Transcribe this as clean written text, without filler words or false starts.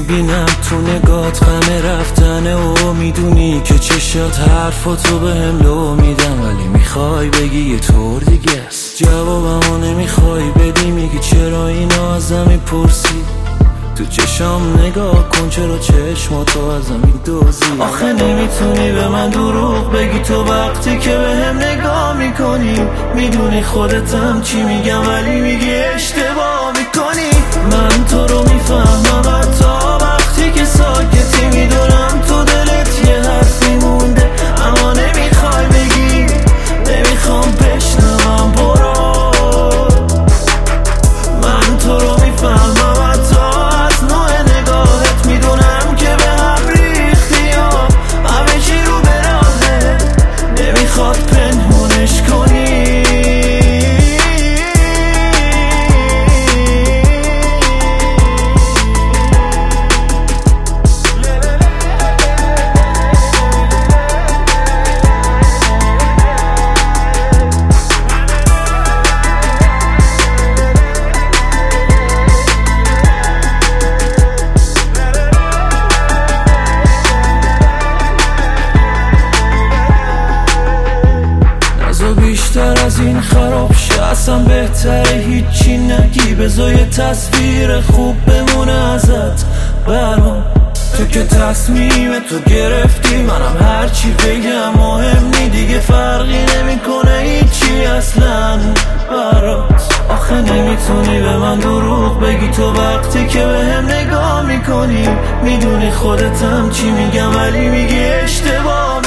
میبینم تو نگات غم رفتنه و میدونی که چشات حرفاتو به هم لو میدم، ولی میخوای بگی یه طور دیگه است. جوابمو نمیخوای بدی، میگی چرا اینو ازم میپرسی. تو چشام نگاه کن، چرا چشماتو ازم میدوزی. آخه نمیتونی به من دروغ بگی، تو وقتی که به هم نگاه میکنی میدونی خودتم چی میگم، ولی میگی اشتباه میکنی. من تو رو میفهمم حتی وقتی که ساکتی، میدونم تو دلت یه حرفی مونده اما نمیخوای بگی. نمیخوام بشنوم، برو. من تو رو میفهمم حتی از نوع نگاهت، میدونم که به هم ریختی یا همه چی رو به راهه، نمیخواد پنهونش کنی. بیشتر از این خراب شه، اصلا بهتره هیچی نگی. بذار یه تصویر خوب بمونه ازت برام. تو که تصمیم تو گرفتی، منم هرچی بگم مهم نی دیگه، فرقی نمیکنه هیچی اصلا برات. آخه نمیتونی به من دروغ بگی، تو وقتی که به هم نگاه میکنی میدونی خودتم چی میگم، ولی میگی اشتباه